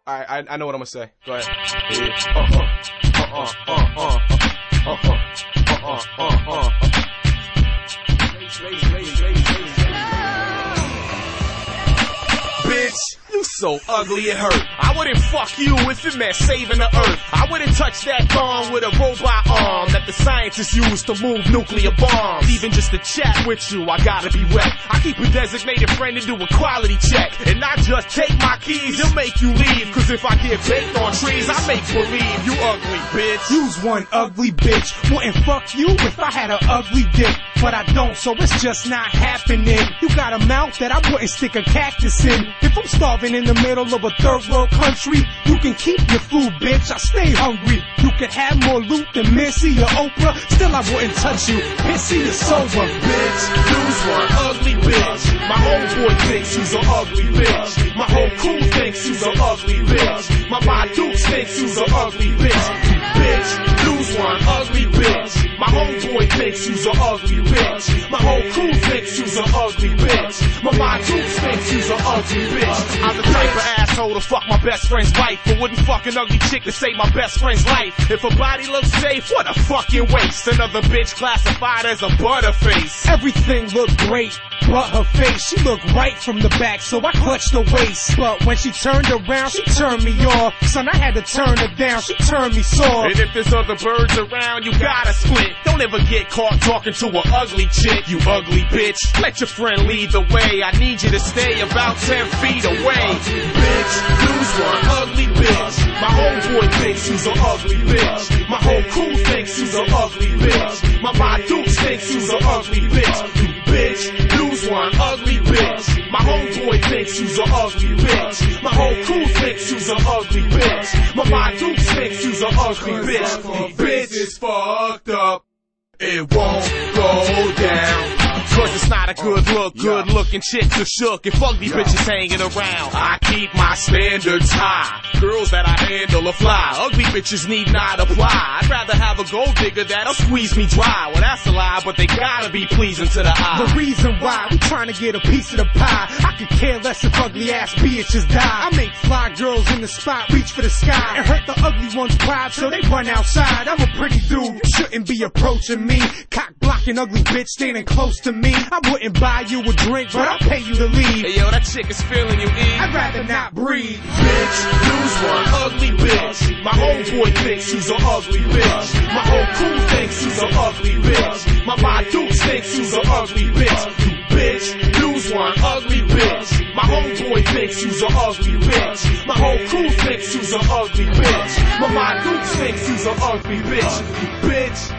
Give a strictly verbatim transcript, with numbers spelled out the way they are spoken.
All right, I, I know what I'm gonna say. Go ahead. Yeah. Uh uh uh uh uh uh uh uh uh uh uh. Bitch, you so ugly it hurt. I wouldn't fuck you if it meant saving the earth. I wouldn't touch that thong with a robot arm that the scientists use to move nuclear bombs. Even just to chat with you, I gotta be wet. I keep a designated friend to do a quality check. And not just take my keys, he'll make you leave. Cause if I get baked on trees, I make believe you ugly bitch. You's one ugly bitch. Wouldn't fuck you if I had an ugly dick. But I don't, so it's just not happening. You got a mouth that I wouldn't stick a cactus in. If I'm starving in the middle of a third world country, you can keep your food, bitch. I stay hungry. You could have more loot than Missy or Oprah. Still, I wouldn't touch you. Pissy or sober, bitch. You's one ugly bitch. My homeboy thinks you's an ugly bitch. My whole crew thinks you's an ugly bitch. My my Dukes thinks you's an ugly bitch. Bitch, you's one ugly bitch. My homeboy thinks you's an ugly bitch. My whole crew thinks you's an ugly bitch. My my Dukes thinks you's an ugly bitch. I'm the type of asshole to fuck my best friend's wife, but wouldn't fuck an ugly chick to save my best friend's life. If her body looks safe, what a fucking waste. Another bitch classified as a butterface. Everything looked great but her face. She looked right from the back, so I clutched her waist. But when she turned around, she turned me off. Son, I had to turn her down, she turned me soft. And if there's other birds around, you gotta split. Don't ever get caught talking to an ugly chick, you ugly bitch. Let your friend lead the way, I need you to stay about ten feet away. Bitch, you's one ugly bitch. My homeboy thinks you's an ugly bitch. My whole crew thinks you's an ugly bitch. My my Dukes thinks you's an ugly bitch. You bitch, you's one ugly bitch. My homeboy thinks you's an ugly bitch. My whole crew thinks you's an ugly bitch. My my Dukes thinks you's an ugly bitch. Bitch is fucked up. It won't go down. Cause it's not a good look, good looking chicks are shook and ugly bitches hanging around. I keep my standards high. Girls that I handle are fly. Ugly bitches need not apply. I'd rather have a gold digger that'll squeeze me dry. Well, that's a lie, but they gotta be pleasing to the eye. The reason why we trying to get a piece of the pie. I could care less if ugly ass bitches die. I make fly girls in the spot reach for the sky and hurt the ugly ones' pride so they run outside. I'm a pretty dude, you shouldn't be approaching me. Cock blocking ugly bitch standing close to me. I wouldn't buy you a drink, but I'll pay you to leave. Hey yo, that chick is feeling you, E. I'd rather not breathe. Bitch, you's one ugly bitch. My homeboy thinks you's an ugly bitch. My whole crew thinks you's an ugly bitch. My my Dukes thinks you's an ugly bitch. You bitch, you's one ugly bitch. My homeboy thinks you's an ugly bitch. My whole crew thinks you's an ugly bitch. My my Dukes thinks you's an ugly bitch. You bitch.